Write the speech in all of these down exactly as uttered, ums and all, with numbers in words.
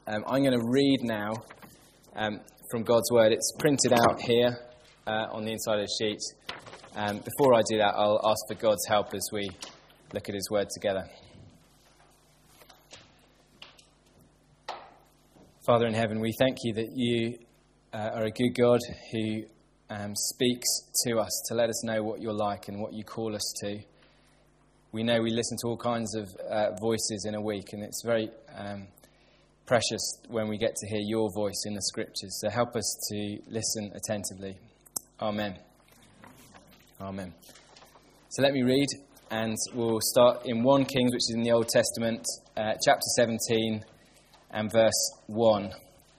Um, I'm going to read now um, from God's Word. It's printed out here uh, on the inside of the sheet. Um, before I do that, I'll ask for God's help as we look at His Word together. Father in heaven, we thank you that you uh, are a good God who um, speaks to us to let us know what you're like and what you call us to. We know we listen to all kinds of uh, voices in a week, and it's very um, precious when we get to hear your voice in the Scriptures. So help us to listen attentively. Amen. Amen. So let me read, and we'll start in First Kings, which is in the Old Testament, uh, chapter seventeen and verse one.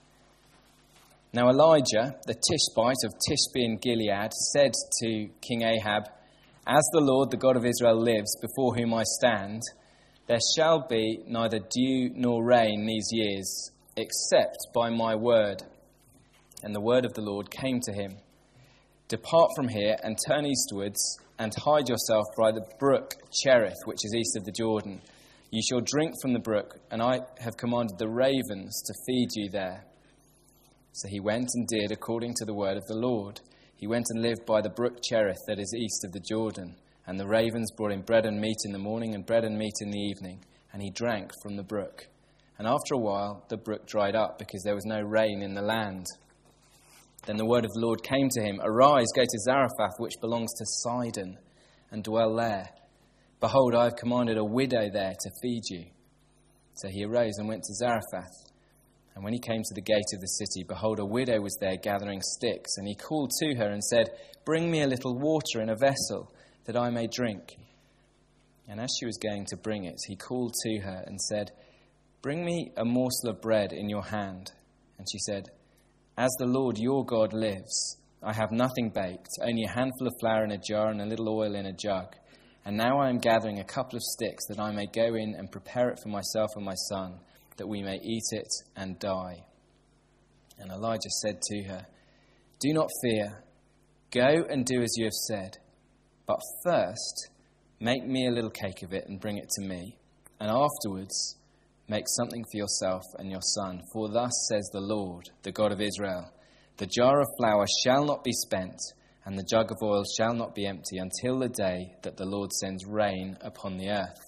Now Elijah, the Tishbite of Tishbe in Gilead, said to King Ahab, "As the Lord, the God of Israel, lives, before whom I stand, there shall be neither dew nor rain these years, except by my word." And the word of the Lord came to him, "Depart from here and turn eastwards, and hide yourself by the brook Cherith, which is east of the Jordan. You shall drink from the brook, and I have commanded the ravens to feed you there." So he went and did according to the word of the Lord. He went and lived by the brook Cherith that is east of the Jordan. And the ravens brought him bread and meat in the morning and bread and meat in the evening. And he drank from the brook. And after a while, the brook dried up because there was no rain in the land. Then the word of the Lord came to him, "Arise, go to Zarephath, which belongs to Sidon, and dwell there. Behold, I have commanded a widow there to feed you." So he arose and went to Zarephath. And when he came to the gate of the city, behold, a widow was there gathering sticks. And he called to her and said, "Bring me a little water in a vessel, that I may drink." And as she was going to bring it, he called to her and said, "Bring me a morsel of bread in your hand." And she said, "As the Lord your God lives, I have nothing baked, only a handful of flour in a jar and a little oil in a jug. And now I am gathering a couple of sticks, that I may go in and prepare it for myself and my son, that we may eat it and die." And Elijah said to her, "Do not fear. Go and do as you have said. But first, make me a little cake of it and bring it to me. And afterwards, make something for yourself and your son. For thus says the Lord, the God of Israel, the jar of flour shall not be spent, and the jug of oil shall not be empty, until the day that the Lord sends rain upon the earth."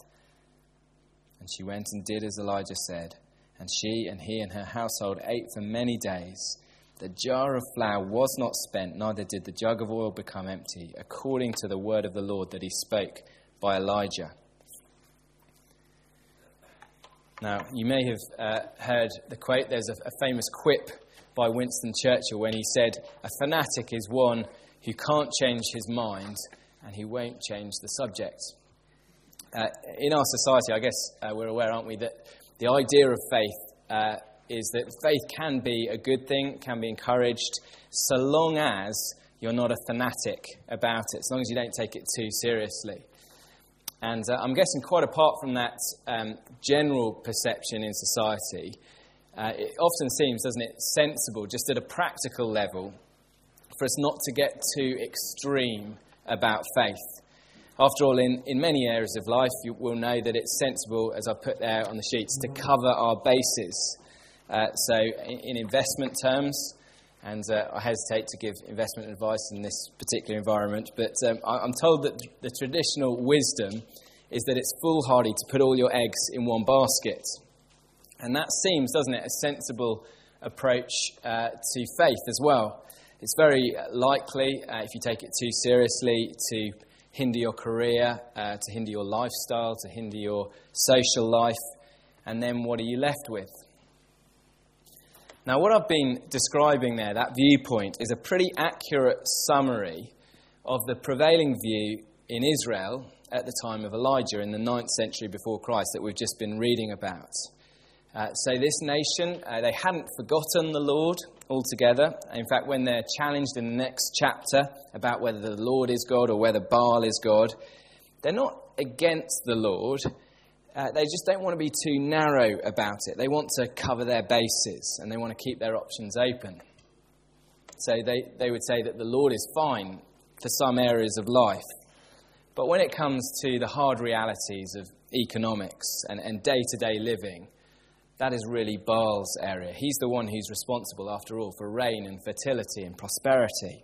And she went and did as Elijah said, and she and he and her household ate for many days. The jar of flour was not spent, neither did the jug of oil become empty, according to the word of the Lord that he spoke by Elijah. Now, you may have uh, heard the quote. There's a, a famous quip by Winston Churchill when he said, "A fanatic is one who can't change his mind and who won't change the subject." Uh, in our society, I guess uh, we're aware, aren't we, that the idea of faith uh, is that faith can be a good thing, can be encouraged, so long as you're not a fanatic about it, as long as you don't take it too seriously. And uh, I'm guessing quite apart from that um, general perception in society, uh, it often seems, doesn't it, sensible, just at a practical level, for us not to get too extreme about faith. After all, in, in many areas of life, you will know that it's sensible, as I put there on the sheets, to cover our bases. Uh, so in, in investment terms, and uh, I hesitate to give investment advice in this particular environment, but um, I, I'm told that the traditional wisdom is that it's foolhardy to put all your eggs in one basket. And that seems, doesn't it, a sensible approach uh, to faith as well. It's very likely, uh, if you take it too seriously, to hinder your career, uh, to hinder your lifestyle, to hinder your social life, and then what are you left with? Now, what I've been describing there, that viewpoint, is a pretty accurate summary of the prevailing view in Israel at the time of Elijah in the ninth century before Christ that we've just been reading about. Uh, so this nation, uh, they hadn't forgotten the Lord altogether. In fact, when they're challenged in the next chapter about whether the Lord is God or whether Baal is God, they're not against the Lord. Uh, they just don't want to be too narrow about it. They want to cover their bases and they want to keep their options open. So they, they would say that the Lord is fine for some areas of life. But when it comes to the hard realities of economics and, and day-to-day living, that is really Baal's area. He's the one who's responsible, after all, for rain and fertility and prosperity.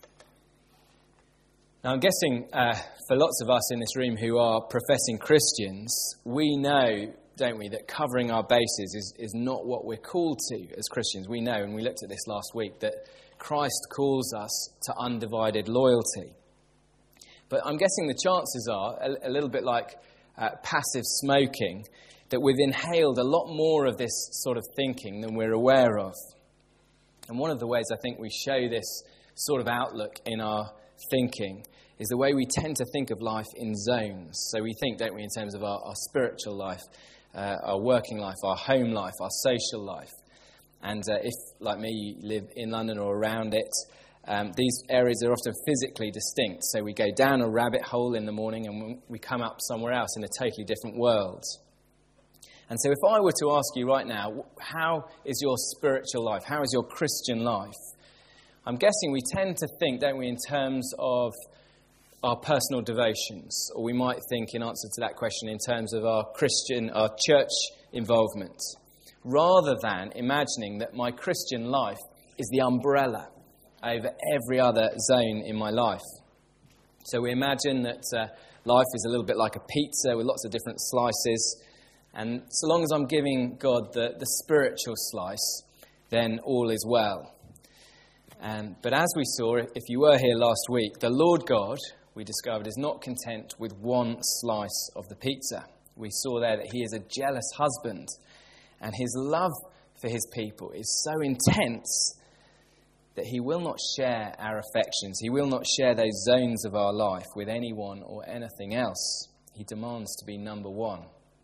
Now, I'm guessing uh, for lots of us in this room who are professing Christians, we know, don't we, that covering our bases is, is not what we're called to as Christians. We know, and we looked at this last week, that Christ calls us to undivided loyalty. But I'm guessing the chances are, a, a little bit like uh, passive smoking, that we've inhaled a lot more of this sort of thinking than we're aware of. And one of the ways I think we show this sort of outlook in our thinking is the way we tend to think of life in zones. So we think, don't we, in terms of our, our spiritual life, uh, our working life, our home life, our social life. And uh, if, like me, you live in London or around it, um, these areas are often physically distinct. So we go down a rabbit hole in the morning and we come up somewhere else in a totally different world. And so if I were to ask you right now, how is your spiritual life? How is your Christian life? I'm guessing we tend to think, don't we, in terms of our personal devotions, or we might think, in answer to that question, in terms of our Christian, our church involvement, rather than imagining that my Christian life is the umbrella over every other zone in my life. So we imagine that uh, life is a little bit like a pizza with lots of different slices, and so long as I'm giving God the, the spiritual slice, then all is well. Um, but as we saw, if you were here last week, the Lord God, we discovered, is not content with one slice of the pizza. We saw there that he is a jealous husband, and his love for his people is so intense that he will not share our affections. He will not share those zones of our life with anyone or anything else. He demands to be number one.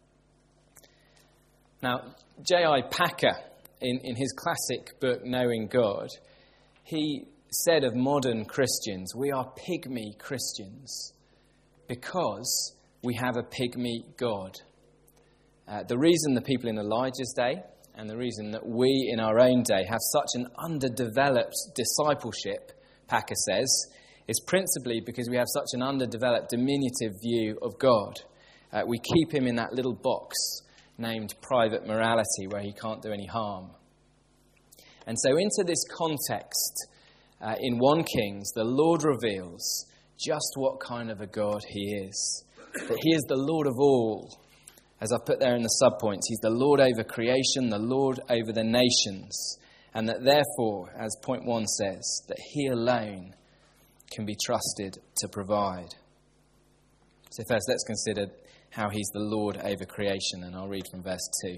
Now, J I Packer, in, in his classic book, Knowing God, he said of modern Christians, we are pygmy Christians because we have a pygmy God. Uh, the reason the people in Elijah's day and the reason that we in our own day have such an underdeveloped discipleship, Packer says, is principally because we have such an underdeveloped diminutive view of God. Uh, we keep him in that little box named private morality where he can't do any harm. And so into this context, uh, in First Kings, the Lord reveals just what kind of a God he is. That he is the Lord of all. As I've put there in the subpoints, he's the Lord over creation, the Lord over the nations. And that therefore, as point one says, that he alone can be trusted to provide. So first, let's consider how he's the Lord over creation. And I'll read from verse two.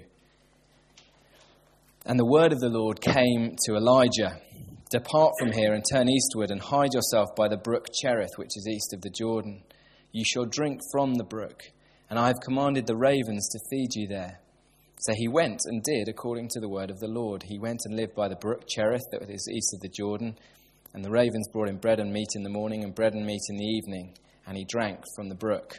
And the word of the Lord came to Elijah, depart from here and turn eastward and hide yourself by the brook Cherith, which is east of the Jordan. You shall drink from the brook, and I have commanded the ravens to feed you there. So he went and did according to the word of the Lord. He went and lived by the brook Cherith, that is east of the Jordan, and the ravens brought him bread and meat in the morning and bread and meat in the evening, and he drank from the brook.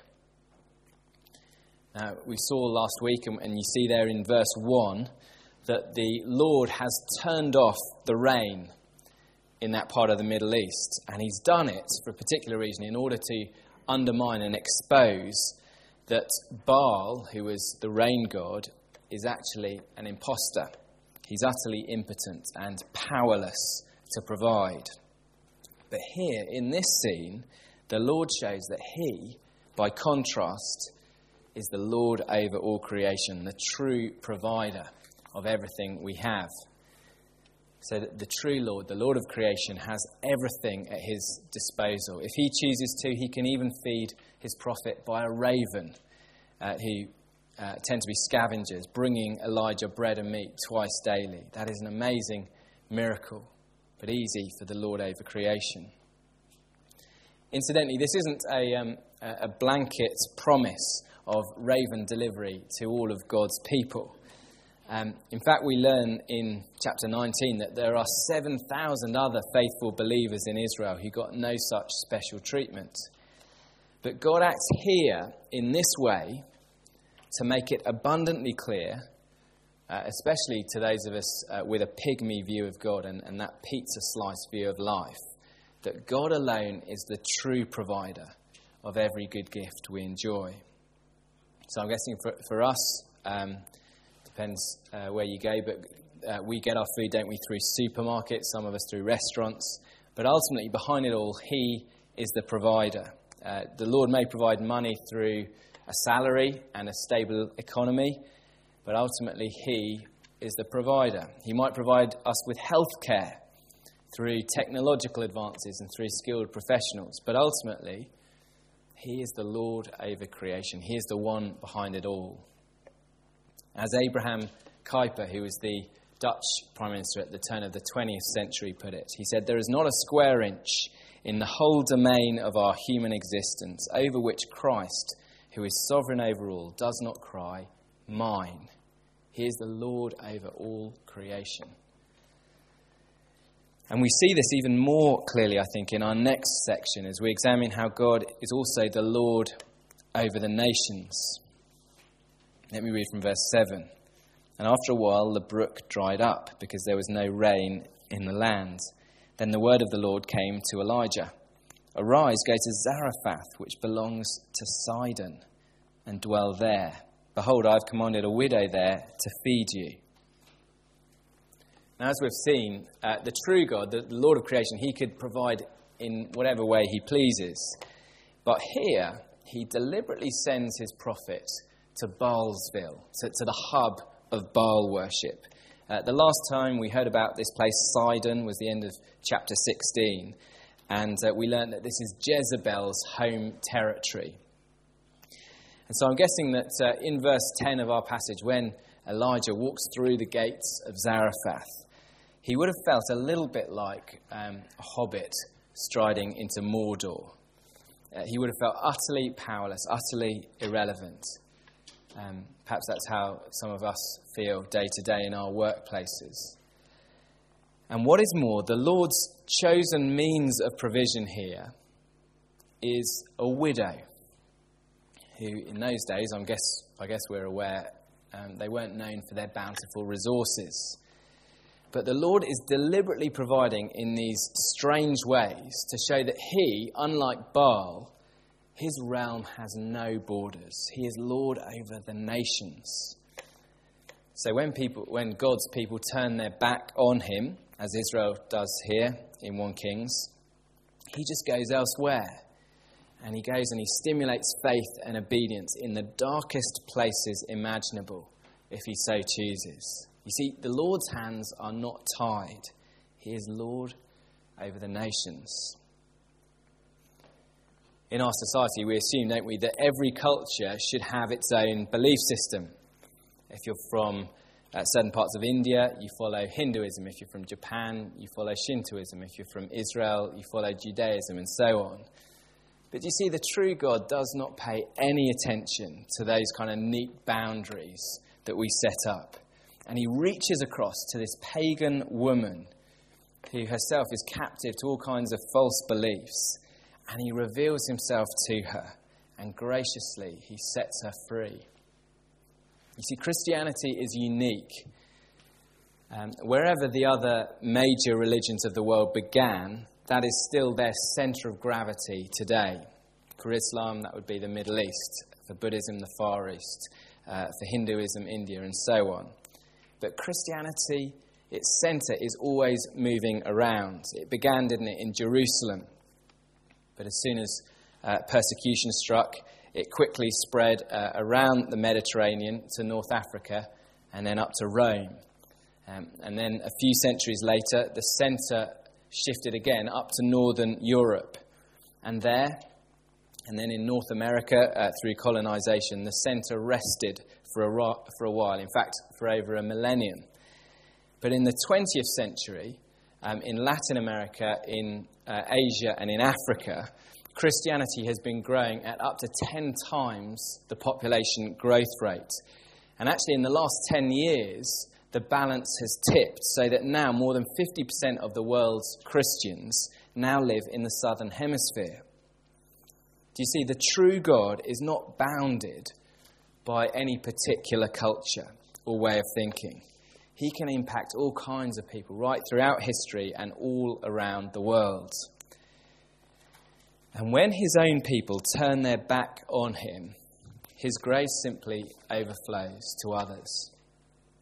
Now, we saw last week, and you see there in verse one, that the Lord has turned off the rain in that part of the Middle East. And he's done it for a particular reason, in order to undermine and expose that Baal, who was the rain god, is actually an imposter. He's utterly impotent and powerless to provide. But here, in this scene, the Lord shows that he, by contrast, is the Lord over all creation, the true provider of everything we have. So that the true Lord, the Lord of creation, has everything at his disposal. If he chooses to, he can even feed his prophet by a raven, uh, who uh, tend to be scavengers, bringing Elijah bread and meat twice daily. That is an amazing miracle, but easy for the Lord over creation. Incidentally, this isn't a, um, a blanket promise of raven delivery to all of God's people. Um, in fact, we learn in chapter nineteen that there are seven thousand other faithful believers in Israel who got no such special treatment. But God acts here in this way to make it abundantly clear, uh, especially to those of us uh, with a pygmy view of God and, and that pizza slice view of life, that God alone is the true provider of every good gift we enjoy. So I'm guessing for, for us, um, the Depends uh, where you go, but uh, we get our food, don't we, through supermarkets, some of us through restaurants. But ultimately, behind it all, he is the provider. Uh, the Lord may provide money through a salary and a stable economy, but ultimately he is the provider. He might provide us with healthcare through technological advances and through skilled professionals, but ultimately he is the Lord over creation. He is the one behind it all. As Abraham Kuyper, who was the Dutch Prime Minister at the turn of the twentieth century, put it, he said, "There is not a square inch in the whole domain of our human existence over which Christ, who is sovereign over all, does not cry, 'Mine.' He is the Lord over all creation." And we see this even more clearly, I think, in our next section as we examine how God is also the Lord over the nations. Let me read from verse seven. "And after a while the brook dried up, because there was no rain in the land. Then the word of the Lord came to Elijah. 'Arise, go to Zarephath, which belongs to Sidon, and dwell there. Behold, I have commanded a widow there to feed you.'" Now, as we've seen, uh, the true God, the Lord of creation, he could provide in whatever way he pleases. But here, he deliberately sends his prophet to Baalsville, to, to the hub of Baal worship. Uh, the last time we heard about this place, Sidon, was the end of chapter sixteen. And uh, we learned that this is Jezebel's home territory. And so I'm guessing that uh, in verse ten of our passage, when Elijah walks through the gates of Zarephath, he would have felt a little bit like um, a hobbit striding into Mordor. Uh, he would have felt utterly powerless, utterly irrelevant. Um, perhaps that's how some of us feel day to day in our workplaces. And what is more, the Lord's chosen means of provision here is a widow, who in those days, I guess, I guess we're aware, um, they weren't known for their bountiful resources. But the Lord is deliberately providing in these strange ways to show that he, unlike Baal, his realm has no borders. He is Lord over the nations. So when people, when God's people turn their back on him, as Israel does here in First Kings, he just goes elsewhere. And he goes and he stimulates faith and obedience in the darkest places imaginable, if he so chooses. You see, the Lord's hands are not tied. He is Lord over the nations. In our society, we assume, don't we, that every culture should have its own belief system. If you're from uh, certain parts of India, you follow Hinduism. If you're from Japan, you follow Shintoism. If you're from Israel, you follow Judaism, and so on. But you see, the true God does not pay any attention to those kind of neat boundaries that we set up. And he reaches across to this pagan woman who herself is captive to all kinds of false beliefs. And he reveals himself to her. And graciously, he sets her free. You see, Christianity is unique. Um, wherever the other major religions of the world began, that is still their centre of gravity today. For Islam, that would be the Middle East. For Buddhism, the Far East. Uh, for Hinduism, India, and so on. But Christianity, its centre is always moving around. It began, didn't it, in Jerusalem. But as soon as uh, persecution struck, it quickly spread uh, around the Mediterranean to North Africa and then up to Rome. Um, and then a few centuries later, the centre shifted again up to northern Europe. And there, and then in North America, uh, through colonisation, the centre rested for a, ro- for a while, in fact, for over a millennium. But in the twentieth century, um, in Latin America, in uh, Asia and in Africa, Christianity has been growing at up to ten times the population growth rate. And actually in the last ten years, the balance has tipped so that now more than fifty percent of the world's Christians now live in the southern hemisphere. Do you see, the true God is not bounded by any particular culture or way of thinking. He can impact all kinds of people right throughout history and all around the world. And when his own people turn their back on him, his grace simply overflows to others.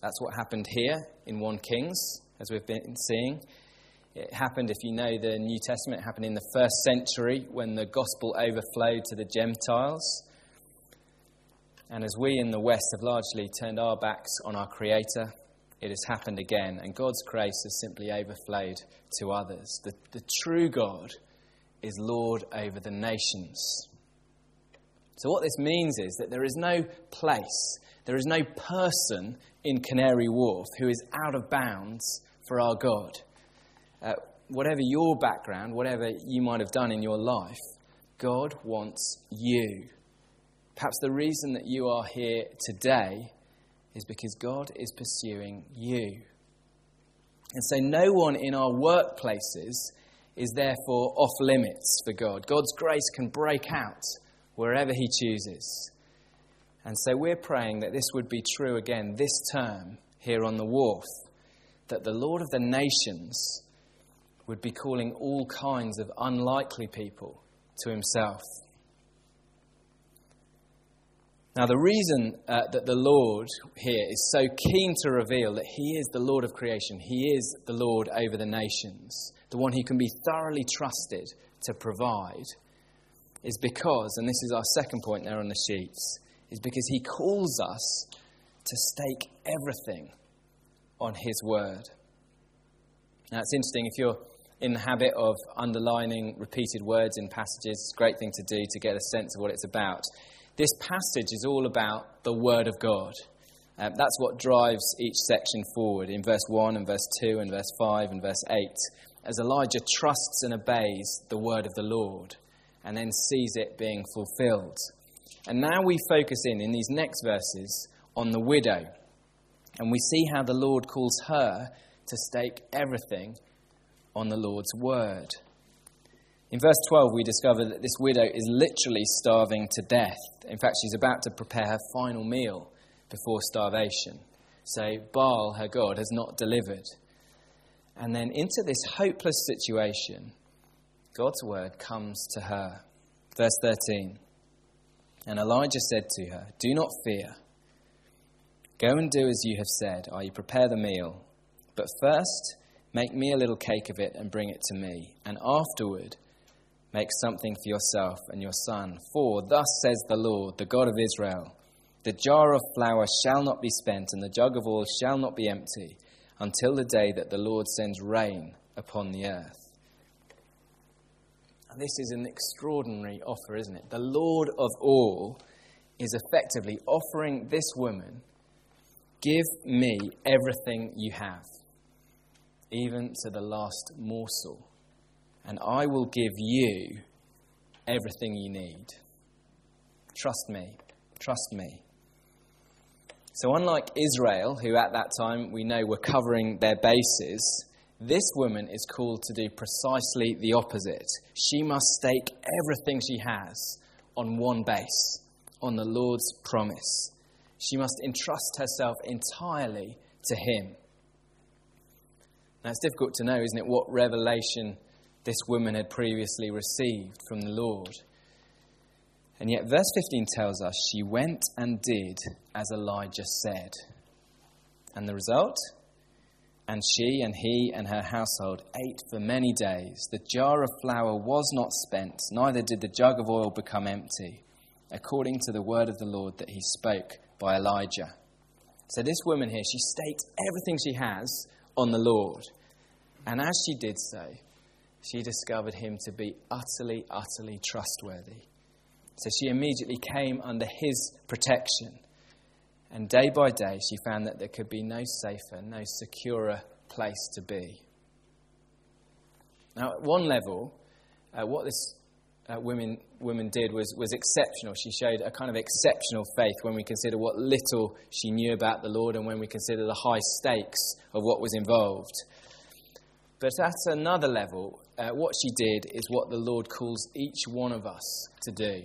That's what happened here in First Kings, as we've been seeing. It happened, if you know the New Testament, it happened in the first century when the gospel overflowed to the Gentiles. And as we in the West have largely turned our backs on our Creator, it has happened again, and God's grace has simply overflowed to others. The, the true God is Lord over the nations. So what this means is that there is no place, there is no person in Canary Wharf who is out of bounds for our God. Uh, whatever your background, whatever you might have done in your life, God wants you. Perhaps the reason that you are here today is because God is pursuing you. And so no one in our workplaces is therefore off limits for God. God's grace can break out wherever he chooses. And so we're praying that this would be true again this term here on the wharf, that the Lord of the nations would be calling all kinds of unlikely people to himself. Now, the reason uh, that the Lord here is so keen to reveal that he is the Lord of creation, he is the Lord over the nations, the one who can be thoroughly trusted to provide, is because, and this is our second point there on the sheets, is because he calls us to stake everything on his word. Now, it's interesting, if you're in the habit of underlining repeated words in passages, it's a great thing to do to get a sense of what it's about. This passage is all about the Word of God. Um, that's what drives each section forward in verse one and verse two and verse five and verse eight, as Elijah trusts and obeys the word of the Lord and then sees it being fulfilled. And now we focus in, in these next verses, on the widow. And we see how the Lord calls her to stake everything on the Lord's word. In verse twelve, we discover that this widow is literally starving to death. In fact, she's about to prepare her final meal before starvation. So Baal, her god, has not delivered. And then into this hopeless situation, God's word comes to her. Verse thirteen, and Elijah said to her, "Do not fear. Go and do as you have said, that is, prepare the meal. But first, make me a little cake of it and bring it to me. And afterward, make something for yourself and your son. For thus says the Lord, the God of Israel, the jar of flour shall not be spent, and the jug of oil shall not be empty, until the day that the Lord sends rain upon the earth." And this is an extraordinary offer, isn't it? The Lord of all is effectively offering this woman, "Give me everything you have, even to the last morsel, and I will give you everything you need. Trust me, trust me." So unlike Israel, who at that time we know were covering their bases, this woman is called to do precisely the opposite. She must stake everything she has on one base, on the Lord's promise. She must entrust herself entirely to him. Now, it's difficult to know, isn't it, what revelation this woman had previously received from the Lord. And yet verse fifteen tells us she went and did as Elijah said. And the result? And she and he and her household ate for many days. The jar of flour was not spent, neither did the jug of oil become empty, according to the word of the Lord that he spoke by Elijah. So this woman here, she staked everything she has on the Lord. And as she did so, she discovered him to be utterly, utterly trustworthy. So she immediately came under his protection. And day by day, she found that there could be no safer, no securer place to be. Now, at one level, uh, what this uh, woman, woman did was, was exceptional. She showed a kind of exceptional faith when we consider what little she knew about the Lord and when we consider the high stakes of what was involved. But at another level, uh, what she did is what the Lord calls each one of us to do.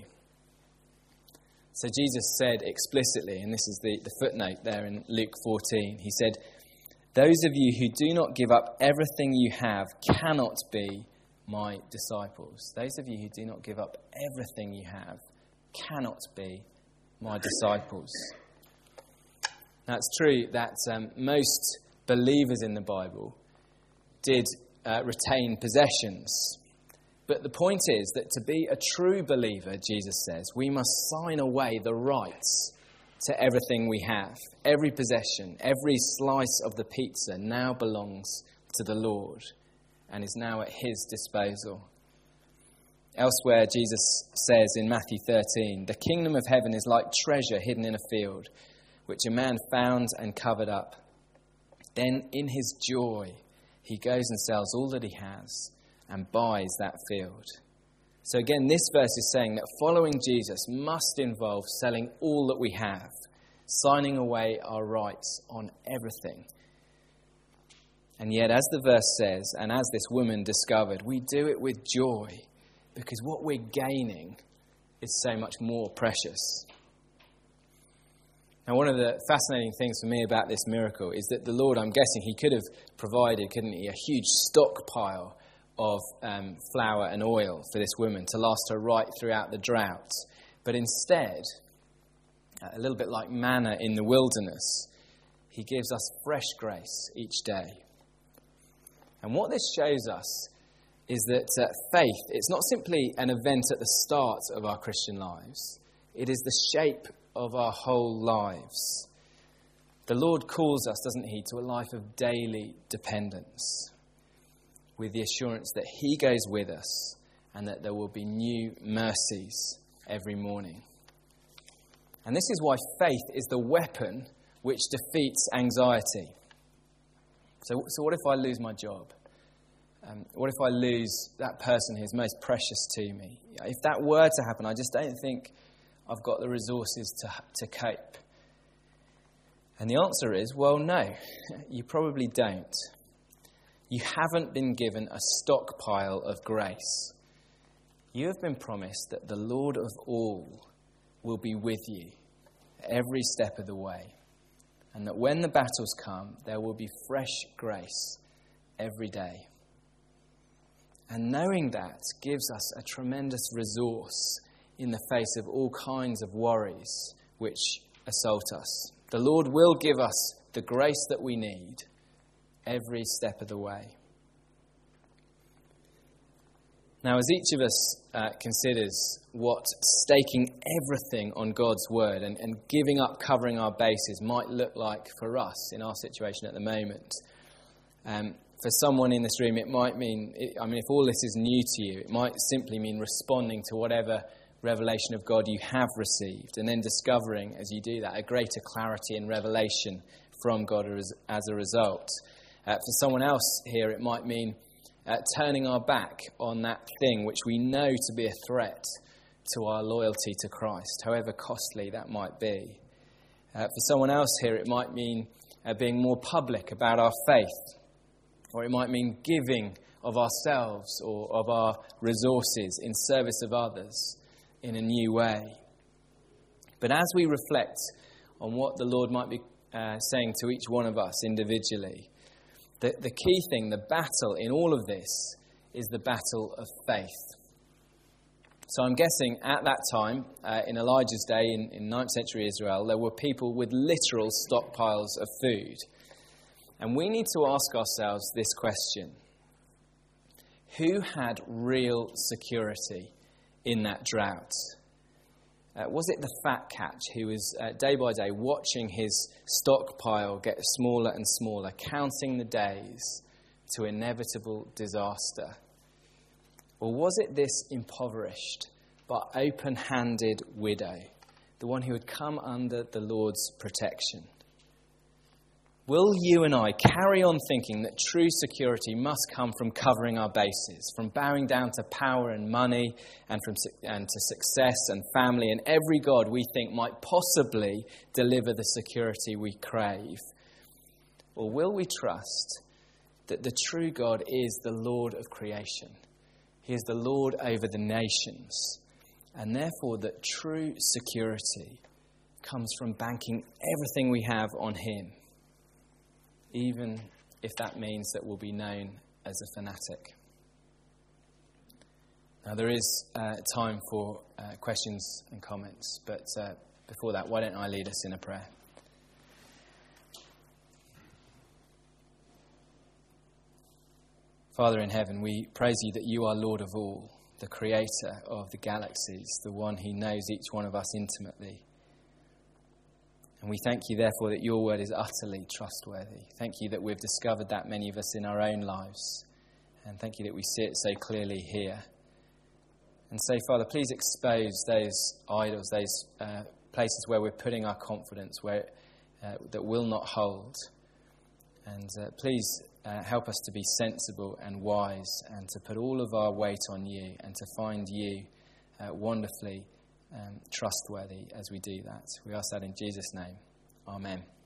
So Jesus said explicitly, and this is the, the footnote there in Luke fourteen, he said, "Those of you who do not give up everything you have cannot be my disciples." Those of you who do not give up everything you have cannot be my disciples. Now, it's true that um, most believers in the Bible did uh, retain possessions. But the point is that to be a true believer, Jesus says, we must sign away the rights to everything we have. Every possession, every slice of the pizza now belongs to the Lord and is now at his disposal. Elsewhere, Jesus says in Matthew thirteen, "The kingdom of heaven is like treasure hidden in a field, which a man found and covered up. Then in his joy, he goes and sells all that he has and buys that field." So again, this verse is saying that following Jesus must involve selling all that we have, signing away our rights on everything. And yet, as the verse says, and as this woman discovered, we do it with joy because what we're gaining is so much more precious. Now, one of the fascinating things for me about this miracle is that the Lord, I'm guessing, he could have provided, couldn't he, a huge stockpile of um, flour and oil for this woman to last her right throughout the drought. But instead, a little bit like manna in the wilderness, he gives us fresh grace each day. And what this shows us is that uh, faith, it's not simply an event at the start of our Christian lives. It is the shape of our whole lives. The Lord calls us, doesn't he, to a life of daily dependence, with the assurance that he goes with us and that there will be new mercies every morning. And this is why faith is the weapon which defeats anxiety. So, so what if I lose my job? Um, what if I lose that person who's most precious to me? If that were to happen, I just don't think I've got the resources to to cope. And the answer is, well, no, you probably don't. You haven't been given a stockpile of grace. You have been promised that the Lord of all will be with you every step of the way, and that when the battles come, there will be fresh grace every day. And knowing that gives us a tremendous resource in the face of all kinds of worries which assault us. The Lord will give us the grace that we need every step of the way. Now, as each of us uh, considers what staking everything on God's word and, and giving up covering our bases might look like for us in our situation at the moment, um, for someone in this room, it might mean, it, I mean, if all this is new to you, it might simply mean responding to whatever revelation of God you have received, and then discovering, as you do that, a greater clarity and revelation from God as, as a result. Uh, for someone else here, it might mean uh, turning our back on that thing which we know to be a threat to our loyalty to Christ, however costly that might be. Uh, for someone else here, it might mean uh, being more public about our faith, or it might mean giving of ourselves or of our resources in service of others in a new way. But as we reflect on what the Lord might be uh, saying to each one of us individually, the, the key thing, the battle in all of this, is the battle of faith. So I'm guessing at that time, uh, in Elijah's day, in, in ninth century Israel, there were people with literal stockpiles of food. And we need to ask ourselves this question: who had real security in that drought? Uh, was it the fat catch who was uh, day by day watching his stockpile get smaller and smaller, counting the days to inevitable disaster? Or was it this impoverished but open-handed widow, the one who had come under the Lord's protection? Will you and I carry on thinking that true security must come from covering our bases, from bowing down to power and money, and from and to success and family and every god we think might possibly deliver the security we crave? Or will we trust that the true God is the Lord of creation? He is the Lord over the nations, and therefore that true security comes from banking everything we have on him, even if that means that we'll be known as a fanatic. Now, there is uh, time for uh, questions and comments, but uh, before that, why don't I lead us in a prayer? Father in heaven, we praise you that you are Lord of all, the creator of the galaxies, the one who knows each one of us intimately. And we thank you, therefore, that your word is utterly trustworthy. Thank you that we've discovered that, many of us, in our own lives. And thank you that we see it so clearly here. And so, Father, please expose those idols, those uh, places where we're putting our confidence, where uh, that will not hold. And uh, please uh, help us to be sensible and wise, and to put all of our weight on you, and to find you uh, wonderfully um, trustworthy as we do that. We ask that in Jesus' name. Amen.